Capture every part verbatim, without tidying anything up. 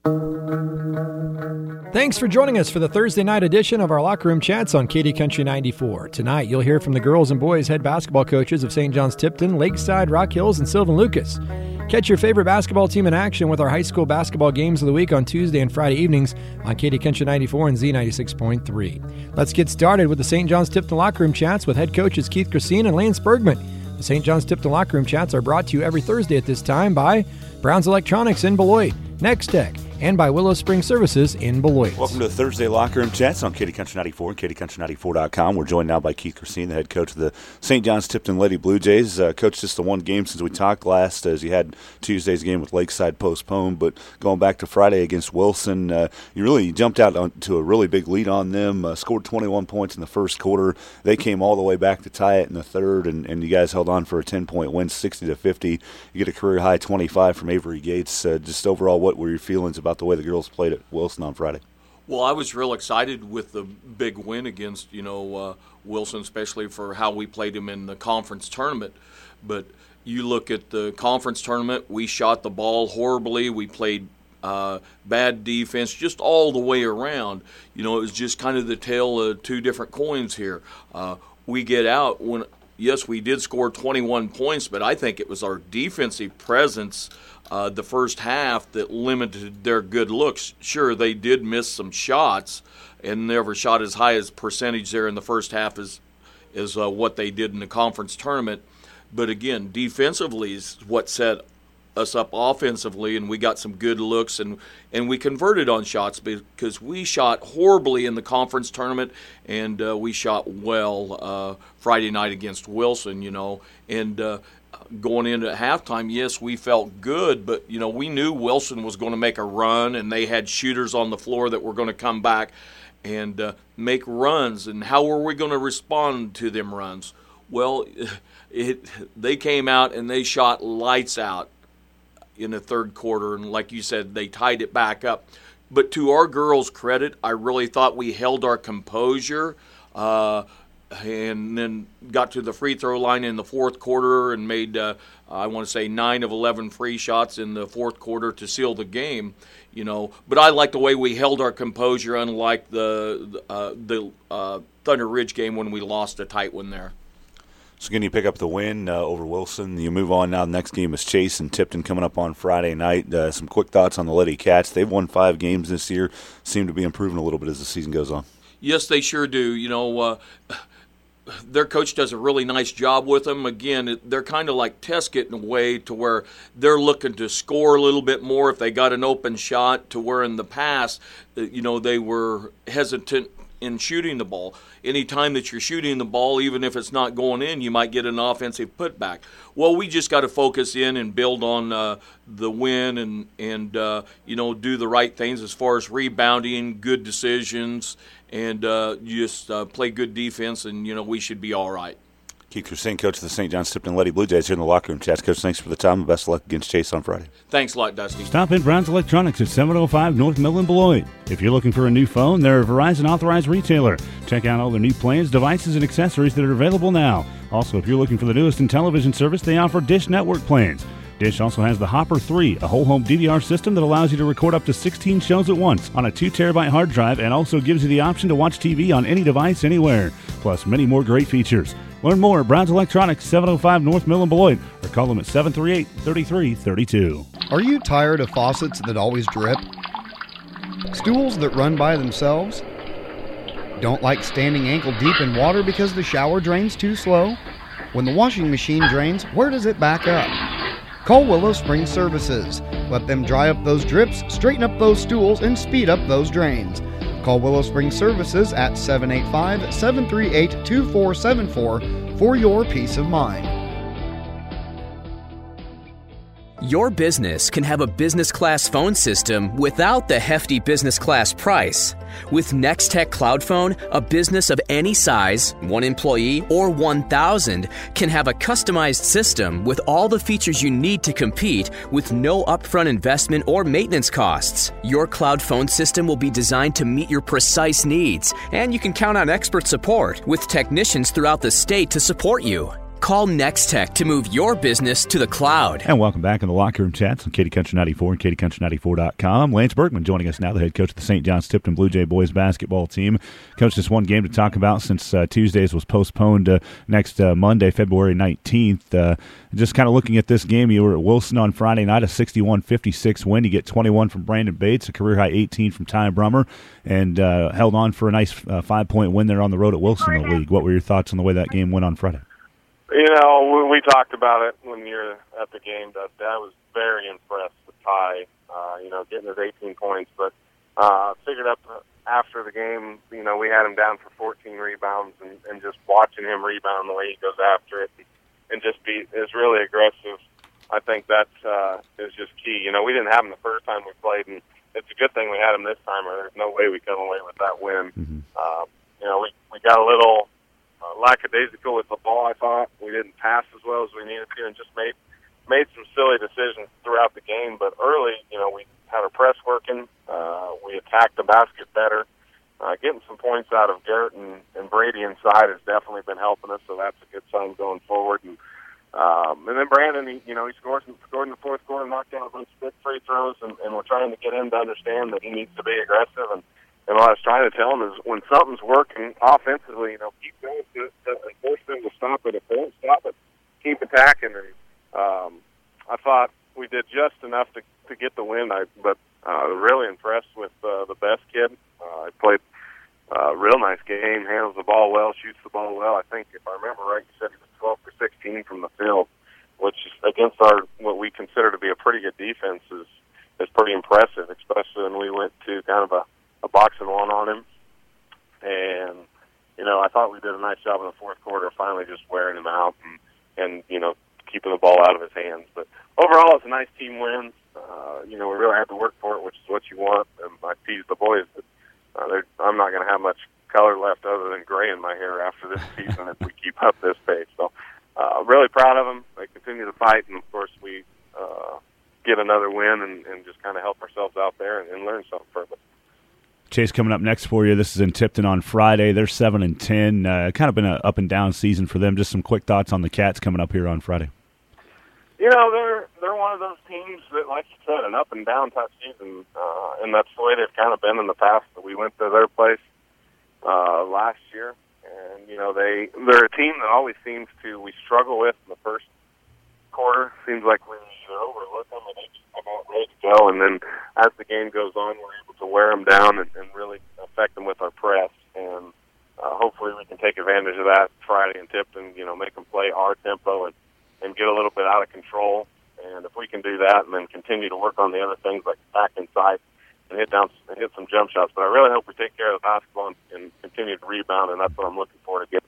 Thanks for joining us for the Thursday night edition of our Locker Room Chats on Katy Country ninety-four. Tonight, you'll hear from the girls and boys head basketball coaches of Saint John's Tipton, Lakeside, Rock Hills, and Sylvan Lucas. Catch your favorite basketball team in action with our high school basketball games of the week on Tuesday and Friday evenings on Katy Country ninety-four and Z ninety-six point three. Let's get started with the Saint John's Tipton Locker Room Chats with head coaches Keith Christine and Lance Bergman. The Saint John's Tipton Locker Room Chats are brought to you every Thursday at this time by Brown's Electronics in Beloit, Next Tech, and by Willow Spring Services in Beloit. Welcome to the Thursday Locker Room Chats on Katy Country ninety-four and Katy Country ninety-four dot com. We're joined now by Keith Christine, the head coach of the Saint John's Tipton Lady Blue Jays. Uh, coach, just the one game since we talked last, as you had Tuesday's game with Lakeside postponed, but going back to Friday against Wilson, uh, you really jumped out on, to a really big lead on them, uh, scored twenty-one points in the first quarter. They came all the way back to tie it in the third, and, and you guys held on for a ten-point win, sixty to fifty. You get a career-high twenty-five from Avery Gates. Uh, just overall, what were your feelings about the way the girls played at Wilson on Friday? Well, I was real excited with the big win against, you know, uh, Wilson, especially for how we played them in the conference tournament. But you look at the conference tournament, we shot the ball horribly. We played uh, bad defense just all the way around. You know, it was just kind of the tale of two different coins here. Uh, we get out when, yes, we did score twenty-one points, but I think it was our defensive presence Uh, the first half that limited their good looks. Sure, they did miss some shots and never shot as high as percentage there in the first half as, as uh, what they did in the conference tournament. But again, defensively is what set us up offensively, and we got some good looks, and, and we converted on shots because we shot horribly in the conference tournament, and uh, we shot well uh, Friday night against Wilson, you know, and uh, going into halftime, yes, we felt good, but, you know, we knew Wilson was going to make a run, and they had shooters on the floor that were going to come back and uh, make runs. And how were we going to respond to them runs? Well, it, they came out and they shot lights out in the third quarter, and like you said, they tied it back up. But to our girls' credit, I really thought we held our composure, uh, and then got to the free throw line in the fourth quarter and made, uh, I want to say, nine of eleven free shots in the fourth quarter to seal the game, you know. But I like the way we held our composure, unlike the uh, the uh, Thunder Ridge game when we lost a tight one there. So again, you pick up the win uh, over Wilson. You move on now. The next game is Chase and Tipton coming up on Friday night. Uh, some quick thoughts on the Lady Cats. They've won five games this year. Seem to be improving a little bit as the season goes on. Yes, they sure do. You know, uh, their coach does a really nice job with them. Again, they're kind of like Teskett in a way to where they're looking to score a little bit more if they got an open shot, to where in the past, you know, they were hesitant in shooting the ball. Anytime that you're shooting the ball, even if it's not going in, you might get an offensive putback. Well, we just got to focus in and build on uh, the win and, and uh, you know, do the right things as far as rebounding, good decisions, and uh, just uh, play good defense, and, you know, we should be all right. Keith Christine, coach of the Saint John's Tipton Lady Blue Jays here in the Locker Room Chats. Coach, thanks for the time and best of luck against Chase on Friday. Thanks a lot, Dusty. Stop in Brown's Electronics at seven oh five North Millen Beloit. If you're looking for a new phone, they're a Verizon authorized retailer. Check out all their new plans, devices, and accessories that are available now. Also, if you're looking for the newest in television service, they offer Dish Network plans. Dish also has the Hopper three, a whole home D V R system that allows you to record up to sixteen shows at once on a two terabyte hard drive, and also gives you the option to watch T V on any device anywhere, plus many more great features. Learn more at Brown's Electronics, seven oh five North Millen Beloit, or call them at seven three eight, three three three two. Are you tired of faucets that always drip? Stools that run by themselves? Don't like standing ankle deep in water because the shower drains too slow? When the washing machine drains, where does it back up? Call Willow Spring Services. Let them dry up those drips, straighten up those stools, and speed up those drains. Call Willow Spring Services at seven eight five, seven three eight, two four seven four for your peace of mind. Your business can have a business class phone system without the hefty business class price. With Nextech Cloud Phone, a business of any size, one employee or one thousand, can have a customized system with all the features you need to compete with no upfront investment or maintenance costs. Your cloud phone system will be designed to meet your precise needs, and you can count on expert support with technicians throughout the state to support you. Call Nextech to move your business to the cloud. And welcome back in the Locker Room Chats on Katy Country ninety-four and Katy Country ninety-four dot com. Lance Berkman joining us now, the head coach of the Saint John's Tipton Blue Jay boys basketball team. Coach, just one game to talk about since uh, Tuesdays was postponed to next uh, Monday, February nineteenth. Uh, just kind of looking at this game, you were at Wilson on Friday night, a sixty-one fifty-six win. You get twenty-one from Brandon Bates, a career-high eighteen from Ty Brummer, and uh, held on for a nice uh, five-point win there on the road at Wilson in the league. What were your thoughts on the way that game went on Friday? You know, we talked about it when you were at the game, Dusty. I was very impressed with Ty, uh, you know, getting his eighteen points. But uh, figured up after the game, you know, we had him down for fourteen rebounds, and, and just watching him rebound the way he goes after it and, and just be is really aggressive. I think that uh, is just key. You know, we didn't have him the first time we played, and it's a good thing we had him this time, or there's no way we come away with that win. Mm-hmm. Uh, you know, we, we got a little Uh, lackadaisical with the ball, I thought. We didn't pass as well as we needed to and just made made some silly decisions throughout the game. But early, you know, we had our press working. Uh, we attacked the basket better. Uh, getting some points out of Garrett and, and Brady inside has definitely been helping us, so that's a good sign going forward. And um, and then Brandon, he, you know, he scored, scored in the fourth quarter, knocked down a bunch of big free throws, and, and we're trying to get him to understand that he needs to be aggressive. And And what I was trying to tell them is when something's working offensively, you know, keep going to, to force them to stop it. If they don't stop it, keep attacking. And um, I thought we did just enough to, to get the win. I, but uh, really impressed with uh, the best kid. Uh, he played a real nice game, handles the ball well, shoots the ball well. I think, if I remember right, you said he was twelve for sixteen from the field, which against our what we consider to be a pretty good defense is, is pretty impressive, especially when we went to kind of a a boxing one on him. And, you know, I thought we did a nice job in the fourth quarter, finally just wearing him out and, and you know, keeping the ball out of his hands. But overall, it's a nice team win. Uh, you know, we really had to work for it, which is what you want. And I teased the boys that uh, I'm not going to have much color left other than gray in my hair after this season if we keep up this pace. So, uh, really proud of them. They continue to fight, and, of course, we uh, get another win and, and just kind of help ourselves out there and, and learn something from it. Chase, coming up next for you. This is in Tipton on Friday. They're seven and ten. Uh, kind of been an up and down season for them. Just some quick thoughts on the Cats coming up here on Friday. You know, they're they're one of those teams that, like you said, an up and down type season, uh, and that's the way they've kind of been in the past. We went to their place uh, last year, and you know they they're a team that always seems to we struggle with in the first quarter. Seems like we either overlook them and they just come out ready to go, and then as the game goes on, we're able to wear them down and, and really affect them with our press. And uh, hopefully we can take advantage of that Friday in Tipton, you know, make them play our tempo and, and get a little bit out of control. And if we can do that and then continue to work on the other things like back inside and hit down and hit some jump shots. But I really hope we take care of the basketball and, and continue to rebound, and that's what I'm looking for to get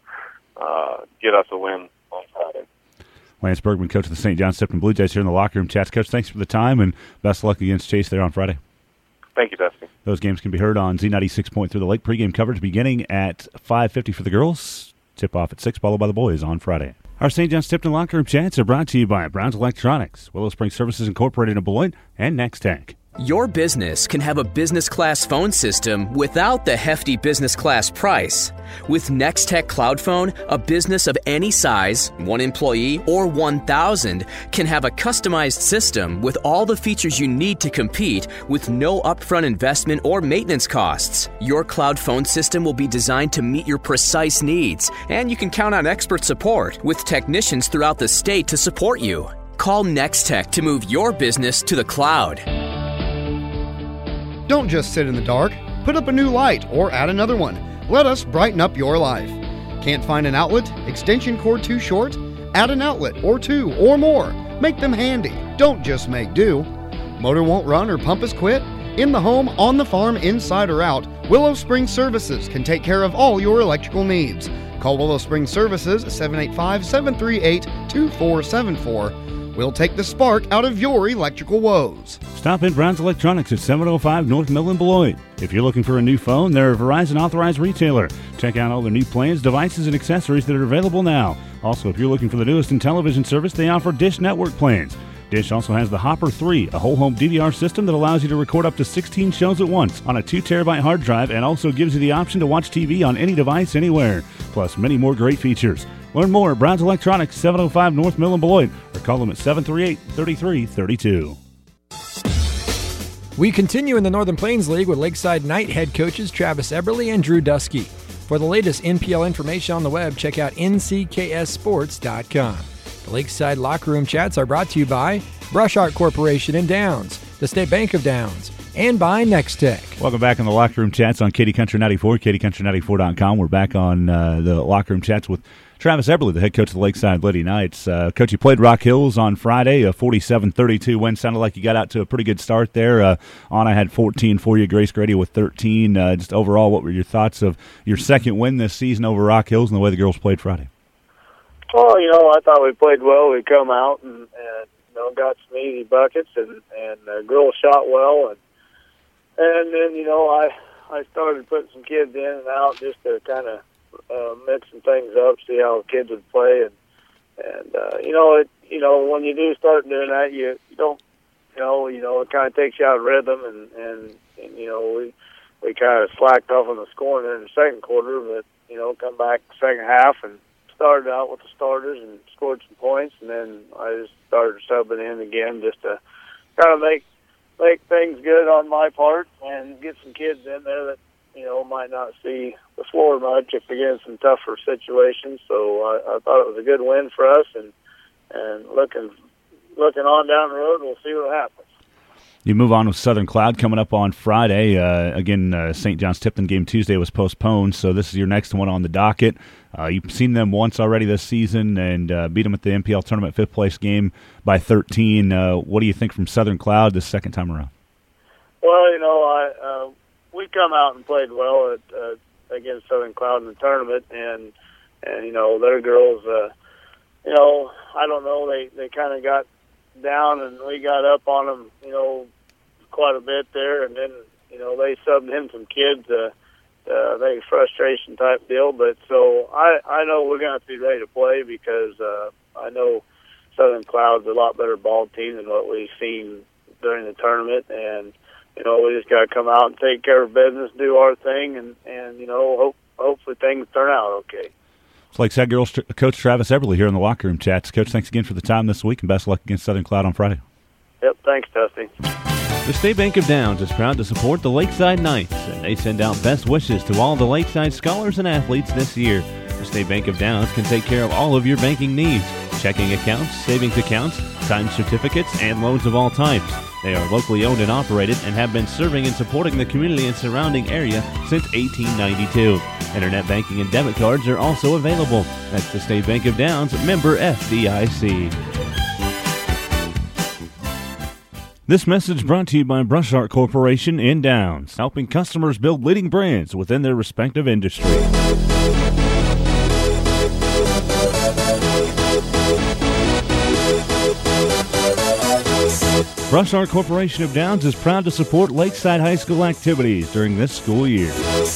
uh, get us a win on Friday. Lance Berkman, coach of the Saint John's Tipton Blue Jays here in the Locker Room Chats. Coach, thanks for the time, and best of luck against Chase there on Friday. Thank you, Dusty. Those games can be heard on Z ninety-six point three The Lake. Pregame coverage beginning at five fifty for the girls. Tip-off at six, followed by the boys on Friday. Our Saint John's Tipton Locker Room Chats are brought to you by Brown's Electronics, Willow Spring Services Incorporated in Beloit, and Nextech. Your business can have a business-class phone system without the hefty business-class price. With Nextech Cloud Phone, a business of any size, one employee or one thousand, can have a customized system with all the features you need to compete with no upfront investment or maintenance costs. Your cloud phone system will be designed to meet your precise needs, and you can count on expert support with technicians throughout the state to support you. Call Nextech to move your business to the cloud. Don't just sit in the dark. Put up a new light or add another one. Let us brighten up your life. Can't find an outlet? Extension cord too short? Add an outlet or two or more. Make them handy. Don't just make do. Motor won't run or pump has quit? In the home, on the farm, inside or out, Willow Spring Services can take care of all your electrical needs. Call Willow Spring Services at seven eight five, seven three eight, two four seven four. We'll take the spark out of your electrical woes. Stop in Brown's Electronics at seven oh five North Millen Beloit. If you're looking for a new phone, they're a Verizon authorized retailer. Check out all their new plans, devices, and accessories that are available now. Also, if you're looking for the newest in television service, they offer Dish Network plans. Dish also has the Hopper three, a whole home D V R system that allows you to record up to sixteen shows at once on a two terabyte hard drive and also gives you the option to watch T V on any device anywhere, plus many more great features. Learn more at Brown's Electronics, seven oh five North Mill in Beloit, or call them at seven three eight, three three three two. We continue in the Northern Plains League with Lakeside Knight head coaches Travis Eberly and Drew Dusky. For the latest N P L information on the web, check out N C K S sports dot com. The Lakeside Locker Room Chats are brought to you by Brush Art Corporation in Downs, the State Bank of Downs, and by Next Tech. Welcome back on the Locker Room Chats on Katy Country ninety-four, Katy Country ninety-four dot com. We're back on uh, the Locker Room Chats with Travis Eberly, the head coach of the Lakeside Lady Knights. Uh, coach, you played Rock Hills on Friday, a forty-seven thirty-two win. Sounded like you got out to a pretty good start there. Uh, Anna had fourteen for you, Grace Grady with thirteen. Uh, just overall, what were your thoughts of your second win this season over Rock Hills and the way the girls played Friday? Well, you know, I thought we played well. We come out and, and you know, got some easy buckets, and and the girls shot well, and and then you know I I started putting some kids in and out just to kind of uh, mixing things up, see how the kids would play, and and uh, you know it you know when you do start doing that, you, you don't you know you know it kind of takes you out of rhythm, and and, and you know we we kind of slacked off on the scoring in the second quarter, but you know come back second half and started out with the starters and scored some points, and then I just started subbing in again just to kind of make make things good on my part and get some kids in there that you know might not see the floor much if they're in some tougher situations. So I, I thought it was a good win for us, and and looking looking on down the road, we'll see what happens. You move on with Southern Cloud coming up on Friday. Uh, again, uh, Saint John's Tipton game Tuesday was postponed, so this is your next one on the docket. Uh, you've seen them once already this season and uh, beat them at the N P L tournament fifth place game by thirteen. Uh, what do you think from Southern Cloud this second time around? Well, you know, I uh, we come out and played well at, uh, against Southern Cloud in the tournament, and and you know their girls, uh, you know, I don't know, they they kind of got down and we got up on them, you know, quite a bit there, and then you know they subbed in some kids. Uh, Uh, I think frustration type deal, but so I, I know we're going to have to be ready to play because uh, I know Southern Cloud's a lot better ball team than what we've seen during the tournament, and you know we just got to come out and take care of business, do our thing, and, and you know hope, hopefully things turn out okay. It's Lakeside Girls Coach Travis Eberly here in the Locker Room Chats. Coach, thanks again for the time this week, and best of luck against Southern Cloud on Friday. Yep, thanks, Dusty. The State Bank of Downs is proud to support the Lakeside Knights, and they send out best wishes to all the Lakeside scholars and athletes this year. The State Bank of Downs can take care of all of your banking needs: checking accounts, savings accounts, time certificates, and loans of all types. They are locally owned and operated and have been serving and supporting the community and surrounding area since eighteen ninety-two. Internet banking and debit cards are also available. That's the State Bank of Downs, member F D I C. This message brought to you by Brush Art Corporation in Downs, helping customers build leading brands within their respective industry. Brush Art Corporation of Downs is proud to support Lakeside High School activities during this school year.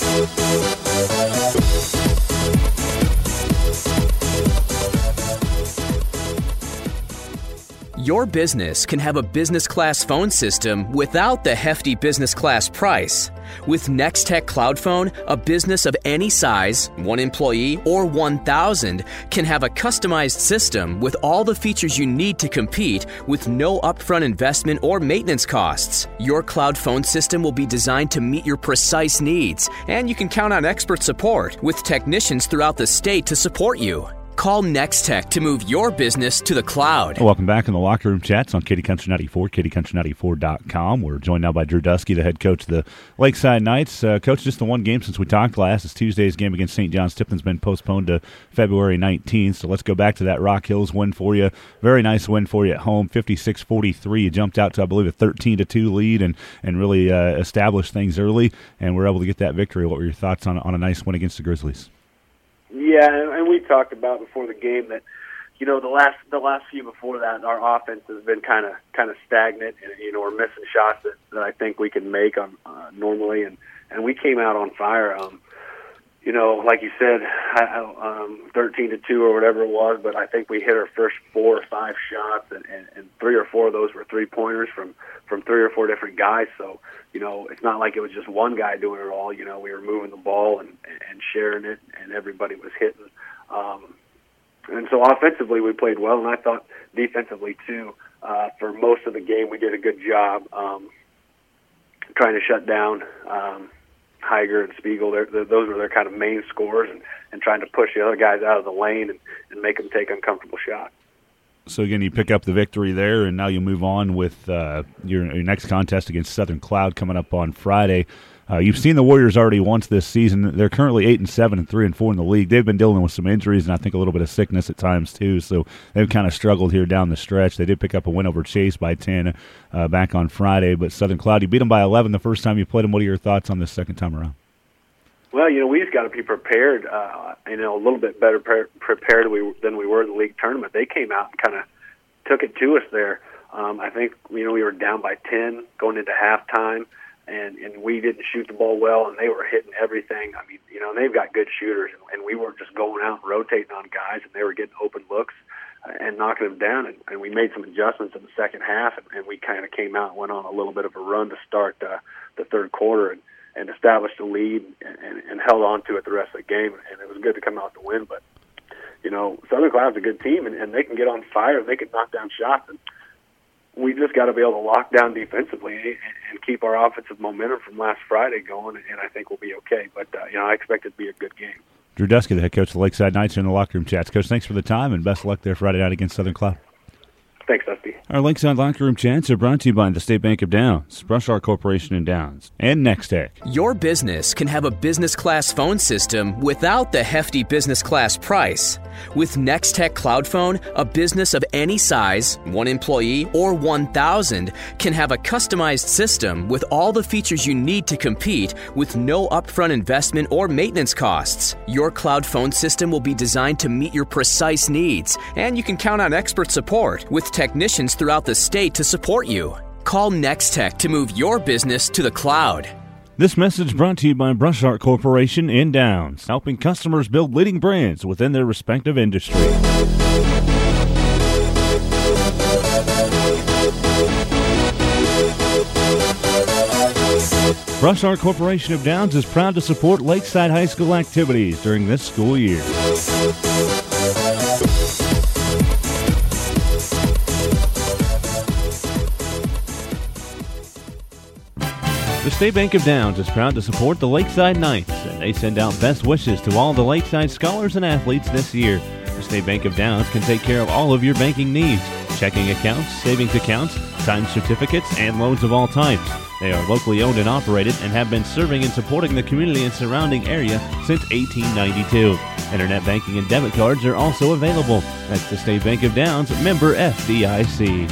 Your business can have a business class phone system without the hefty business class price. With Nextech Cloud Phone, a business of any size, one employee or one thousand, can have a customized system with all the features you need to compete with no upfront investment or maintenance costs. Your cloud phone system will be designed to meet your precise needs, and you can count on expert support with technicians throughout the state to support you. Call Nextech to move your business to the cloud. Welcome back in the Locker Room Chats on Katy Country ninety-four, Katy Country ninety-four dot com. We're joined now by Drew Dusky, the head coach of the Lakeside Knights. Uh, coach, just the one game since we talked last. It's Tuesday's game against Saint John's Tipton's been postponed to February nineteenth, so let's go back to that Rock Hills win for you. Very nice win for you at home, fifty-six forty-three. You jumped out to, I believe, a thirteen to two lead and, and really uh, established things early, and were able to get that victory. What were your thoughts on, on a nice win against the Grizzlies? Yeah, and we talked about before the game that, you know, the last the last few before that, our offense has been kind of kind of stagnant, and you know we're missing shots that, that I think we can make on uh, normally, and, and we came out on fire. Um, you know, like you said, um, thirteen to two or whatever it was, but I think we hit our first four or five shots, and, and, and three or four of those were three pointers from from three or four different guys. So, you know, it's not like it was just one guy doing it all. You know, we were moving the ball and, and sharing it, and everybody was hitting. Um, and so offensively we played well, and I thought defensively too. Uh, for most of the game, we did a good job um, trying to shut down um, Heiger and Spiegel. They're, they're, those were their kind of main scorers, and, and trying to push the other guys out of the lane and, and make them take uncomfortable shots. So, again, you pick up the victory there, and now you move on with uh, your, your next contest against Southern Cloud coming up on Friday. Uh, you've seen the Warriors already once this season. They're currently eight and seven and three and four in the league. They've been dealing with some injuries and I think a little bit of sickness at times too. So they've kind of struggled here down the stretch. They did pick up a win over Chase by ten uh, back on Friday, but Southern Cloud, you beat them by eleven the first time you played them. What are your thoughts on this second time around? Well, you know, we just got to be prepared. Uh, you know, a little bit better pre- prepared we, than we were in the league tournament. They came out and kind of took it to us there. Um, I think you know we were down by ten going into halftime. And, and we didn't shoot the ball well, and they were hitting everything. I mean, you know, and they've got good shooters, and, and we weren't just going out and rotating on guys, and they were getting open looks uh, and knocking them down. And, and we made some adjustments in the second half, and, and we kind of came out and went on a little bit of a run to start uh, the third quarter and, and established a lead and, and, and held on to it the rest of the game. And it was good to come out to win. But, you know, Southern Cloud's a good team, and, and they can get on fire, and they can knock down shots. And, we just got to be able to lock down defensively and, and keep our offensive momentum from last Friday going, and I think we'll be okay. But, uh, you know, I expect it to be a good game. Drew Dusky, the head coach of the Lakeside Knights, in the locker room chats. Coach, thanks for the time, and best of luck there Friday night against Southern Cloud. Thanks, Dusty. Our Lakeside Locker Room chats are brought to you by the State Bank of Downs, Brush Art Corporation in Downs, and Nextech. Your business can have a business class phone system without the hefty business class price. With Nextech Cloud Phone, a business of any size, one employee or one thousand, can have a customized system with all the features you need to compete with no upfront investment or maintenance costs. Your cloud phone system will be designed to meet your precise needs, and you can count on expert support with technicians throughout the state to support you. Call Nextech to move your business to the cloud. This message brought to you by Brush Art Corporation in Downs, helping customers build leading brands within their respective industry. Brush Art Corporation of Downs is proud to support Lakeside High School activities during this school year. The State Bank of Downs is proud to support the Lakeside Knights, and they send out best wishes to all the Lakeside scholars and athletes this year. The State Bank of Downs can take care of all of your banking needs: checking accounts, savings accounts, time certificates, and loans of all types. They are locally owned and operated and have been serving and supporting the community and surrounding area since eighteen ninety-two. Internet banking and debit cards are also available. That's the State Bank of Downs, member F D I C.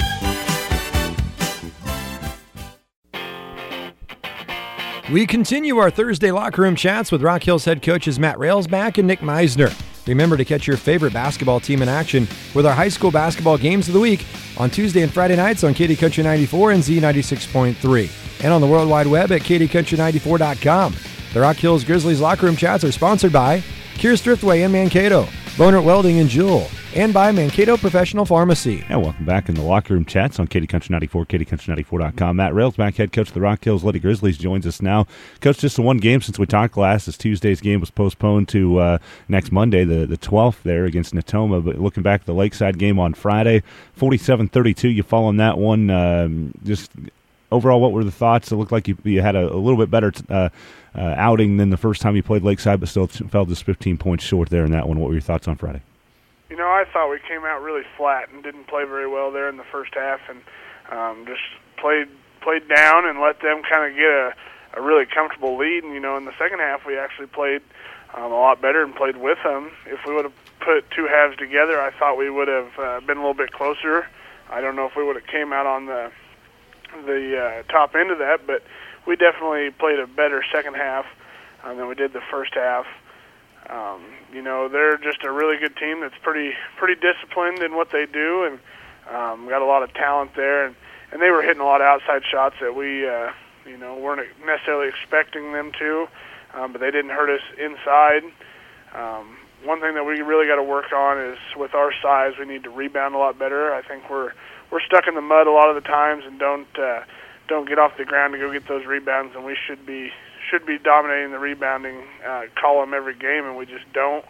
We continue our Thursday locker room chats with Rock Hills head coaches Matt Railsback and Nick Meisner. Remember to catch your favorite basketball team in action with our high school basketball games of the week on Tuesday and Friday nights on Katy Country ninety-four and Z ninety-six point three, and on the World Wide Web at katy country ninety-four dot com. The Rock Hills Grizzlies locker room chats are sponsored by Kears Thriftway in Mankato, Bonert Welding in Jewell, and by Mankato Professional Pharmacy. Yeah, welcome back in the locker room chats on Katy Country ninety-four, katy country ninety-four dot com. Matt Railsback, head coach of the Rock Hills Lady Grizzlies, joins us now. Coach, just the one game since we talked last. This Tuesday's game was postponed to uh, next Monday, the, the twelfth there against Natoma. But looking back at the Lakeside game on Friday, forty-seven thirty-two, you fall on that one. Um, just overall, what were the thoughts? It looked like you, you had a, a little bit better uh, uh, outing than the first time you played Lakeside, but still fell just fifteen points short there in that one. What were your thoughts on Friday? You know, I thought we came out really flat and didn't play very well there in the first half, and um, just played played down and let them kind of get a, a really comfortable lead. And, you know, in the second half we actually played um, a lot better and played with them. If we would have put two halves together, I thought we would have uh, been a little bit closer. I don't know if we would have came out on the, the uh, top end of that, but we definitely played a better second half um, than we did the first half. Um, you know, they're just a really good team that's pretty pretty disciplined in what they do, and um, got a lot of talent there. And, and they were hitting a lot of outside shots that we, uh, you know, weren't necessarily expecting them to, um, but they didn't hurt us inside. Um, one thing that we really got to work on is with our size, we need to rebound a lot better. I think we're we're stuck in the mud a lot of the times and don't uh, don't get off the ground to go get those rebounds, and we should be. should be dominating the rebounding uh, column every game, and we just don't.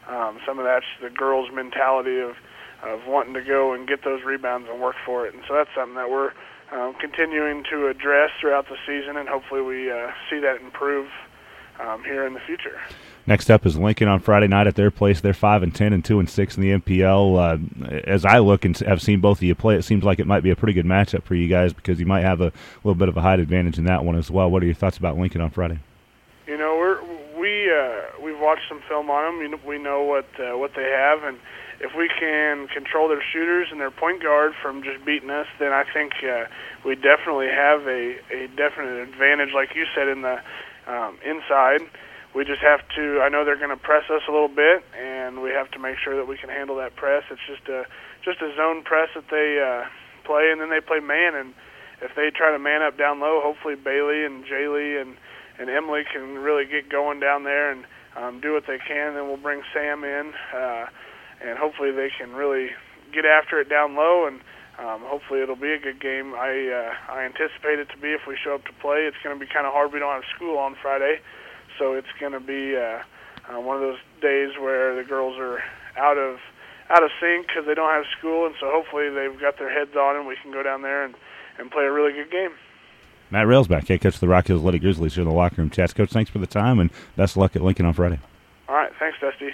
um, some of that's the girls' mentality of of wanting to go and get those rebounds and work for it. And so that's something that we're um, continuing to address throughout the season, and hopefully we uh, see that improve um, here in the future. Next up is Lincoln on Friday night at their place. They're five and ten and two and six in the M P L. Uh, as I look and have seen both of you play, it seems like it might be a pretty good matchup for you guys because you might have a little bit of a height advantage in that one as well. What are your thoughts about Lincoln on Friday? You know, we're we uh, we've watched some film on them. We know what uh, what they have, and if we can control their shooters and their point guard from just beating us, then I think uh, we definitely have a, a definite advantage, like you said, in the um, inside. We just have to, I know they're going to press us a little bit, and we have to make sure that we can handle that press. It's just a just a zone press that they uh, play, and then they play man. And if they try to man up down low, hopefully Bailey and Jaylee and, and Emily can really get going down there and um, do what they can. Then we'll bring Sam in, uh, and hopefully they can really get after it down low, and um, hopefully it'll be a good game. I, uh, I anticipate it to be if we show up to play. It's going to be kind of hard. We don't have school on Friday. So it's going to be uh, uh, one of those days where the girls are out of out of sync because they don't have school, and so hopefully they've got their heads on and we can go down there and, and play a really good game. Matt Railsback, head coach of the Rock Hills Lady Grizzlies here in the locker room chats. Coach, thanks for the time, and best of luck at Lincoln on Friday. All right, thanks, Dusty.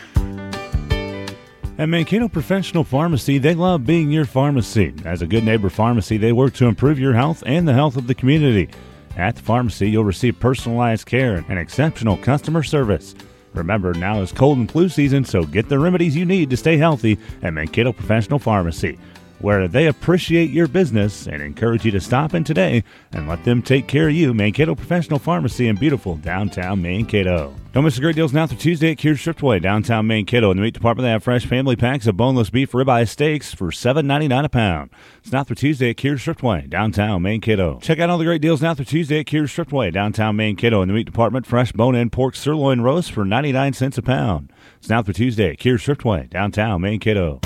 At Mankato Professional Pharmacy, they love being your pharmacy. As a good neighbor pharmacy, they work to improve your health and the health of the community. At the pharmacy, you'll receive personalized care and exceptional customer service. Remember, now is cold and flu season, so get the remedies you need to stay healthy at Mankato Professional Pharmacy, where they appreciate your business and encourage you to stop in today and let them take care of you. Mankato Professional Pharmacy in beautiful downtown Mankato. Don't miss the great deals now through Tuesday at Kears Stripway, downtown Mankato. In the meat department, they have fresh family packs of boneless beef ribeye steaks for seven ninety-nine a pound. It's now through Tuesday at Kears Stripway, downtown Mankato. Check out all the great deals now through Tuesday at Kears Stripway, downtown Mankato. In the meat department, fresh bone-in pork sirloin roast for ninety-nine cents a pound. It's now through Tuesday at Kears Stripway, downtown Mankato.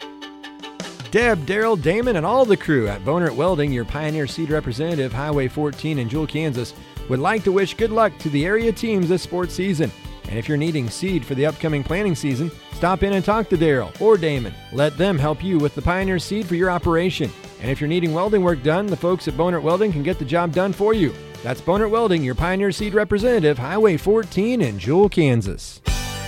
Deb, Daryl, Damon, and all the crew at Bonert Welding, your Pioneer Seed representative, Highway fourteen in Jewel, Kansas, would like to wish good luck to the area teams this sports season. And if you're needing seed for the upcoming planting season, stop in and talk to Daryl or Damon. Let them help you with the Pioneer Seed for your operation. And if you're needing welding work done, the folks at Bonert Welding can get the job done for you. That's Bonert Welding, your Pioneer Seed representative, Highway fourteen in Jewel, Kansas.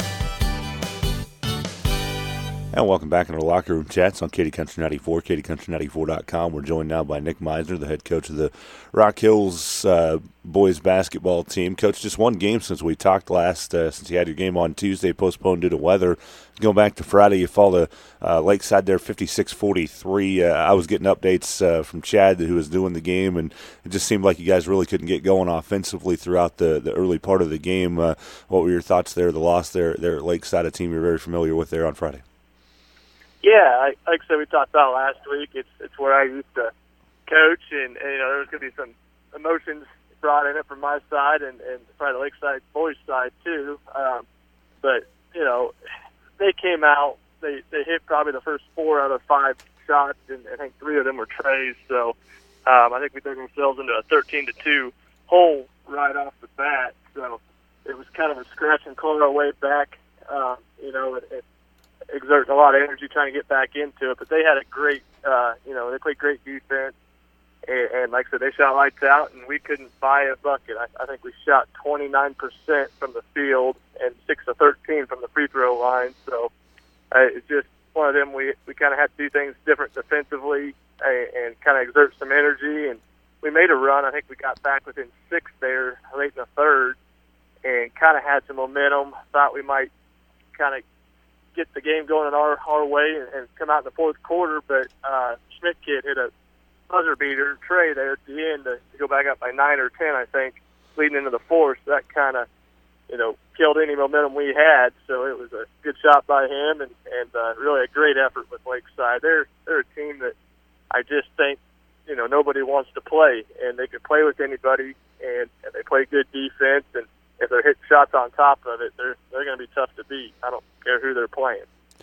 And welcome back into our locker room chats on Katy Country ninety-four, Katy Country ninety-four dot com. We're joined now by Nick Meisner, the head coach of the Rock Hills uh, boys basketball team. Coach, just one game since we talked last, uh, since you had your game on Tuesday, postponed due to weather. Going back to Friday, you fall to uh, Lakeside there fifty-six forty-three. Uh, I was getting updates uh, from Chad, who was doing the game, and it just seemed like you guys really couldn't get going offensively throughout the, the early part of the game. Uh, what were your thoughts there, the loss there, there at Lakeside, a team you're very familiar with there on Friday? Yeah, I, like I said, we talked about last week. It's it's where I used to coach, and, and you know, there's going to be some emotions brought in it from my side and, and probably the Lakeside boys' side too. Um, but you know, they came out. They they hit probably the first four out of five shots, and I think three of them were trays. So um, I think we took ourselves into a thirteen to two hole right off the bat. So it was kind of a scratch and claw our way back. Um, you know, it, it exerting a lot of energy trying to get back into it, but they had a great, uh, you know, they played great defense, and, and like I said, they shot lights out, and we couldn't buy a bucket. I, I think we shot twenty-nine percent from the field and six of thirteen from the free throw line. So uh, it's just one of them. We we kind of had to do things different defensively and, and kind of exert some energy, and we made a run. I think we got back within six there late in the third, and kind of had some momentum. Thought we might kind of get the game going in our, our way and, and come out in the fourth quarter, but uh, Schmidt kid hit a buzzer beater tray there at the end to, to go back up by nine or ten, I think, leading into the fourth. So that kind of, you know, killed any momentum we had. So it was a good shot by him, and, and uh, really a great effort with Lakeside. They're they're a team that I just think, you know, nobody wants to play, and they can play with anybody, and, and they play good defense, and if they're hitting shots on top of it, they're they're going to be tough to beat. I don't care who they're playing.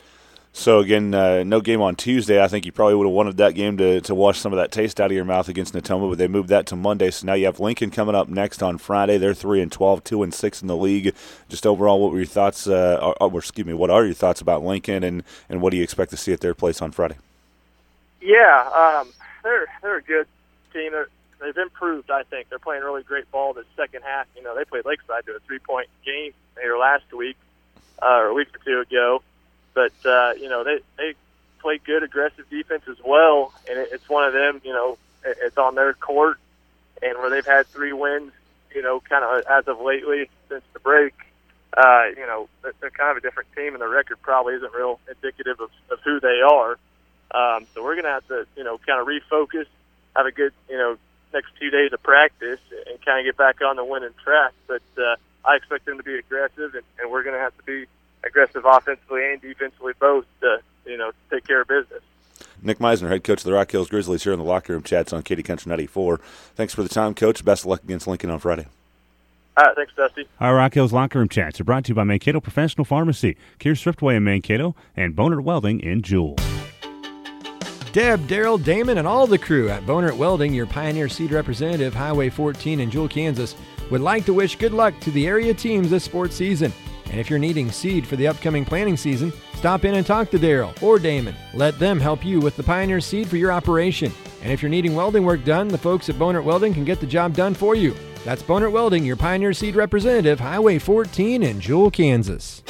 So, again, uh, no game on Tuesday. I think you probably would have wanted that game to, to wash some of that taste out of your mouth against Natoma, but they moved that to Monday. So now you have Lincoln coming up next on Friday. They're three and twelve, two and six in the league. Just overall, what were your thoughts? Uh, or, or, excuse me, what are your thoughts about Lincoln, and, and what do you expect to see at their place on Friday? Yeah, um, they're they're a good team. They're, they've improved, I think. They're playing really great ball this second half. You know, they played Lakeside to a three-point game here last week, uh, or a week or two ago. But, uh, you know, they, they play good, aggressive defense as well, and it, it's one of them, you know, it, it's on their court, and where they've had three wins, you know, kind of as of lately since the break, uh, you know, they're, they're kind of a different team, and their record probably isn't real indicative of, of who they are. Um, so we're going to have to, you know, kind of refocus, have a good, you know, next two days of practice, and kind of get back on the winning track. But uh, I expect them to be aggressive, and, and we're going to have to be aggressive offensively and defensively both to, you know, take care of business. Nick Meisner, head coach of the Rock Hills Grizzlies, here in the locker room chats on Katy Country ninety-four. Thanks for the time, Coach. Best of luck against Lincoln on Friday. All right, thanks, Dusty. Our Rock Hills locker room chats are brought to you by Mankato Professional Pharmacy, Keir Swiftway in Mankato, and Boner Welding in Jewell. Deb, Daryl, Damon, and all the crew at Boner Welding, your Pioneer Seed representative, Highway fourteen in Jewell, Kansas, would like to wish good luck to the area teams this sports season. And if you're needing seed for the upcoming planting season, stop in and talk to Daryl or Damon. Let them help you with the Pioneer seed for your operation. And if you're needing welding work done, the folks at Bonert Welding can get the job done for you. That's Bonert Welding, your Pioneer seed representative, Highway fourteen in Jewell, Kansas.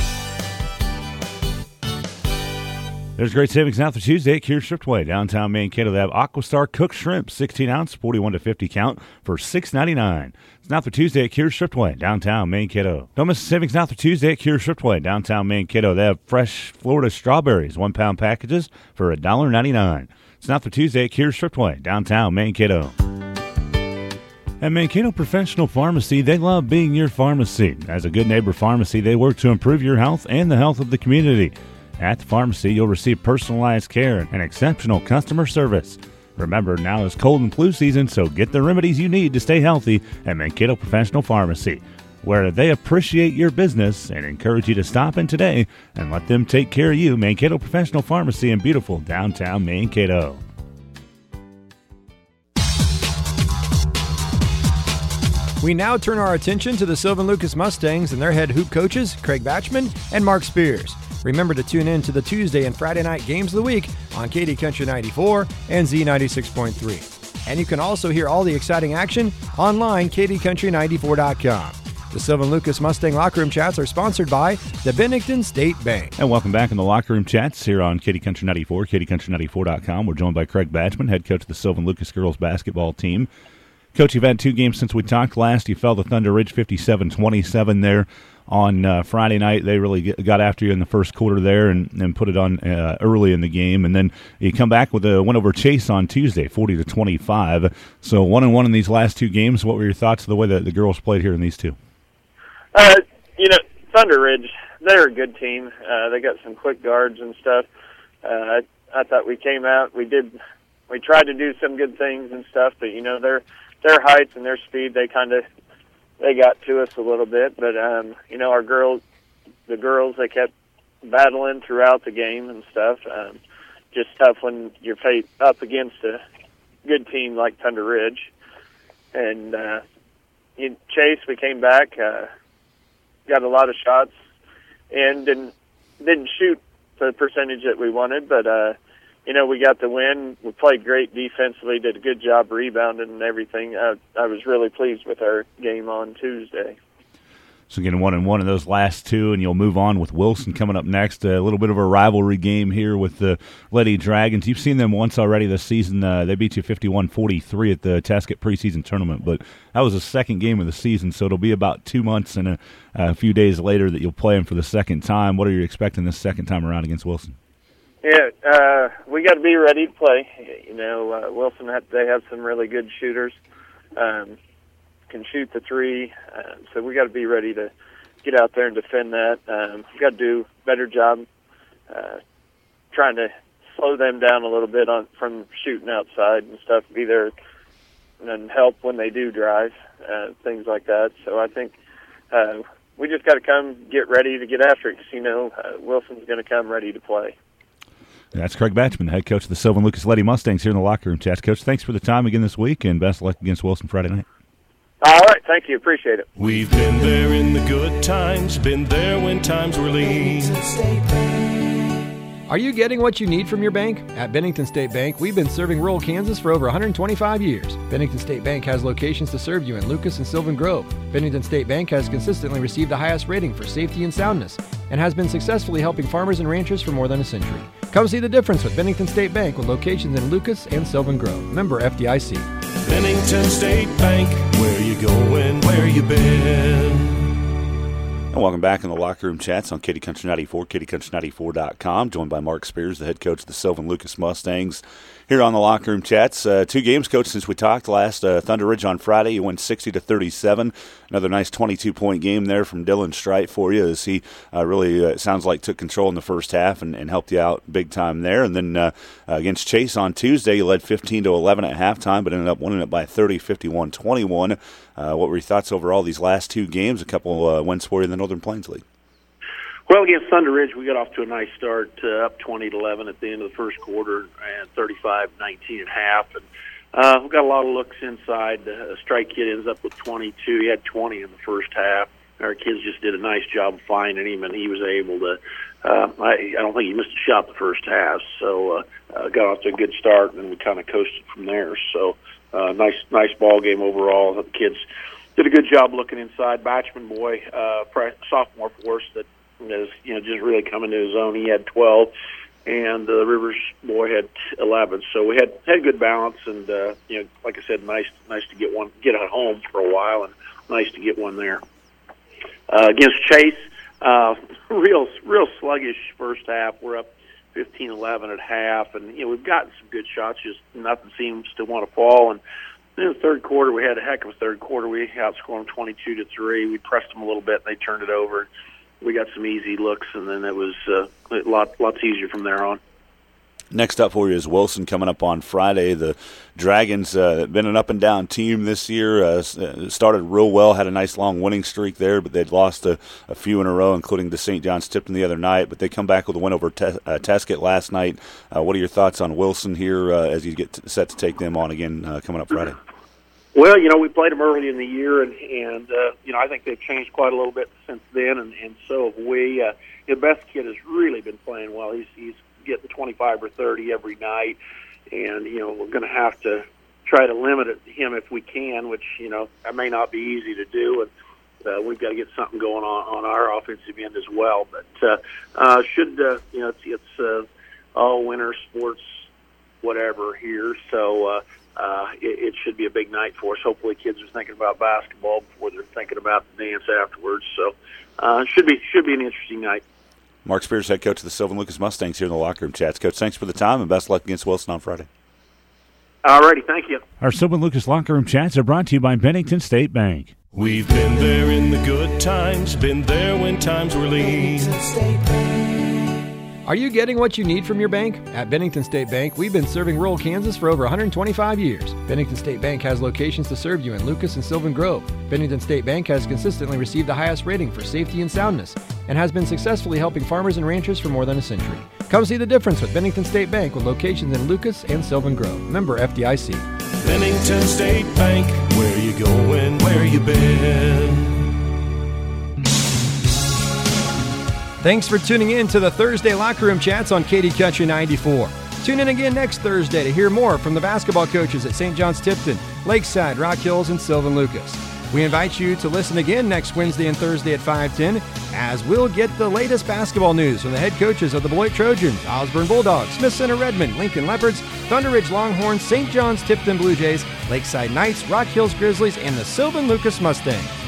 There's great savings now for Tuesday at Keir Swiftway, downtown Mankato. They have Aquastar cooked shrimp, sixteen ounce, forty-one to fifty count for six ninety-nine. It's now for Tuesday at Keir Swiftway, downtown Mankato. Don't miss the savings now for Tuesday at Keir Swiftway, downtown Mankato. They have fresh Florida strawberries, one pound packages for one dollar ninety-nine. It's now for Tuesday at Keir Swiftway, downtown Mankato. At Mankato Professional Pharmacy, they love being your pharmacy. As a good neighbor pharmacy, they work to improve your health and the health of the community. At the pharmacy, you'll receive personalized care and exceptional customer service. Remember, now is cold and flu season, so get the remedies you need to stay healthy at Mankato Professional Pharmacy, where they appreciate your business and encourage you to stop in today and let them take care of you. Mankato Professional Pharmacy in beautiful downtown Mankato. We now turn our attention to the Sylvan Lucas Mustangs and their head hoop coaches, Craig Batchman and Mark Spears. Remember to tune in to the Tuesday and Friday night games of the week on Katy Country ninety-four and Z ninety-six point three. And you can also hear all the exciting action online, Katy Country ninety-four dot com. The Sylvan Lucas Mustang Locker Room Chats are sponsored by the Bennington State Bank. And welcome back in the Locker Room Chats here on Katy Country ninety-four, Katy Country ninety-four dot com. We're joined by Craig Batchman, head coach of the Sylvan Lucas girls basketball team. Coach, you've had two games since we talked last. You fell to Thunder Ridge fifty-seven twenty-seven there on uh, Friday night. They really get, got after you in the first quarter there and, and put it on uh, early in the game. And then you come back with a win over Chase on Tuesday, forty to twenty-five. So one and one in these last two games. What were your thoughts of the way that the girls played here in these two? Uh, you know, Thunder Ridge, they're a good team. Uh, they got some quick guards and stuff. Uh, I, I thought we came out, we did, we tried to do some good things and stuff, but you know, their their heights and their speed, they kind of, they got to us a little bit. But um, you know, our girls, the girls, they kept battling throughout the game and stuff. Um, just tough when you're faced up against a good team like Thunder Ridge. And uh, in Chase, we came back. Uh, got a lot of shots and didn't didn't shoot the percentage that we wanted, but uh, you know, we got the win. We played great defensively, did a good job rebounding and everything. I, I was really pleased with our game on Tuesday. So getting one and one in those last two, and you'll move on with Wilson coming up next. A little bit of a rivalry game here with the Lady Dragons. You've seen them once already this season. Uh, they beat you fifty-one forty-three at the Tasket preseason tournament, but that was the second game of the season, so it'll be about two months and a, a few days later that you'll play them for the second time. What are you expecting this second time around against Wilson? Yeah, uh, we got to be ready to play. You know, uh, Wilson, had, they have some really good shooters. Um can shoot the three, uh, so we got to be ready to get out there and defend that. Um, we got to do a better job uh, trying to slow them down a little bit on from shooting outside and stuff, be there and help when they do drive, uh, things like that. So I think uh, we just got to come get ready to get after it because, you know, uh, Wilson's going to come ready to play. That's Craig Batchman, the head coach of the Sylvan Lucas Lady Mustangs here in the locker room chats. Coach, thanks for the time again this week, and best of luck against Wilson Friday night. All right, thank you. Appreciate it. We've been there in the good times, been there when times were lean. Are you getting what you need from your bank? At Bennington State Bank, we've been serving rural Kansas for over one hundred twenty-five years. Bennington State Bank has locations to serve you in Lucas and Sylvan Grove. Bennington State Bank has consistently received the highest rating for safety and soundness and has been successfully helping farmers and ranchers for more than a century. Come see the difference with Bennington State Bank with locations in Lucas and Sylvan Grove. Member F D I C. Bennington State Bank, where you going, where you been? And welcome back in the Locker Room Chats on Katy Country ninety-four, katy country ninety-four dot com. Joined by Mark Spears, the head coach of the Sylvan Lucas Mustangs. Here on the Locker Room Chats, uh, two games, Coach, since we talked last. Uh, Thunder Ridge on Friday, you won sixty to thirty-seven. Another nice twenty-two point game there from Dylan Strite for you, as he uh, really, uh, sounds like, took control in the first half and, and helped you out big time there. And then uh, against Chase on Tuesday, you led fifteen to eleven at halftime, but ended up winning it by thirty, fifty-one twenty-one. Uh, what were your thoughts overall these last two games? A couple uh, wins for you in the Northern Plains League. Well, against Thunder Ridge, we got off to a nice start, uh, up twenty to eleven at the end of the first quarter and thirty-five nineteen at half. And uh, we've got a lot of looks inside. Uh, Strike Kid ends up with twenty-two. He had twenty in the first half. Our kids just did a nice job of finding him, and he was able to uh, – I, I don't think he missed a shot the first half. So uh, uh, got off to a good start, and then we kind of coasted from there. So uh, nice nice ball game overall. The kids did a good job looking inside. Batchman boy, uh, sophomore for us that – is, you know, just really coming to his own. He had twelve, and the uh, Rivers boy had eleven. So we had had good balance, and uh, you know, like I said, nice nice to get one, get at home for a while, and nice to get one there. Uh, against Chase, uh, real real sluggish first half. We're up fifteen eleven at half, and you know we've gotten some good shots. Just nothing seems to want to fall. And in the third quarter, we had a heck of a third quarter. We outscored them twenty-two to three. We pressed them a little bit, and they turned it over. We got some easy looks, and then it was uh, a lot, lots easier from there on. Next up for you is Wilson coming up on Friday. The Dragons uh, have been an up-and-down team this year. Uh, started real well, had a nice long winning streak there, but they'd lost a, a few in a row, including to Saint John's Tipton the other night. But they come back with a win over Tes- uh, Tesket last night. Uh, what are your thoughts on Wilson here uh, as you get t- set to take them on again uh, coming up Friday? Well, you know, we played them early in the year, and, and uh, you know, I think they've changed quite a little bit since then, and, and so have we. Uh, the best kid has really been playing well. He's, he's getting twenty-five or thirty every night, and, you know, we're going to have to try to limit it, him if we can, which, you know, that may not be easy to do, and uh, we've got to get something going on on our offensive end as well. But uh, uh, should, uh, you know, it's, it's uh, all winter sports, whatever here, so uh, uh, it, it should be a big night for us. Hopefully kids are thinking about basketball before they're thinking about the dance afterwards, so uh, should be should be an interesting night. Mark Spears, head coach of the Sylvan Lucas Mustangs here in the Locker Room Chats. Coach, thanks for the time, and best luck against Wilson on Friday. All righty, thank you. Our Sylvan Lucas Locker Room Chats are brought to you by Bennington State Bank. We've been there in the good times, been there when times were lean. Are you getting what you need from your bank? At Bennington State Bank, we've been serving rural Kansas for over one hundred twenty-five years. Bennington State Bank has locations to serve you in Lucas and Sylvan Grove. Bennington State Bank has consistently received the highest rating for safety and soundness and has been successfully helping farmers and ranchers for more than a century. Come see the difference with Bennington State Bank with locations in Lucas and Sylvan Grove. Member F D I C. Bennington State Bank, where you going, where you been? Thanks for tuning in to the Thursday Locker Room Chats on Katy Country ninety-four. Tune in again next Thursday to hear more from the basketball coaches at Saint John's Tipton, Lakeside, Rock Hills, and Sylvan Lucas. We invite you to listen again next Wednesday and Thursday at five ten, as we'll get the latest basketball news from the head coaches of the Beloit Trojans, Osborne Bulldogs, Smith Center Redmond, Lincoln Leopards, Thunder Ridge Longhorns, Saint John's Tipton Blue Jays, Lakeside Knights, Rock Hills Grizzlies, and the Sylvan Lucas Mustangs.